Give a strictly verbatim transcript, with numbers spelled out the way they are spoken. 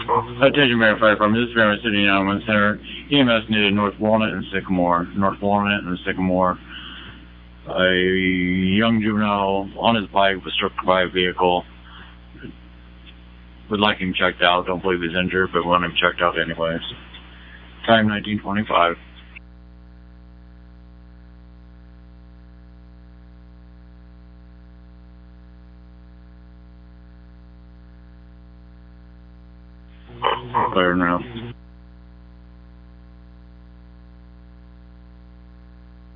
Attention, Mary Fire Department. This is Fairmont City nine one one Center. E M S needed North Walnut and Sycamore. North Walnut and Sycamore. A young juvenile on his bike was struck by a vehicle. Would like him checked out. Don't believe he's injured, but want him checked out anyways. Time nineteen twenty-five. Clear now.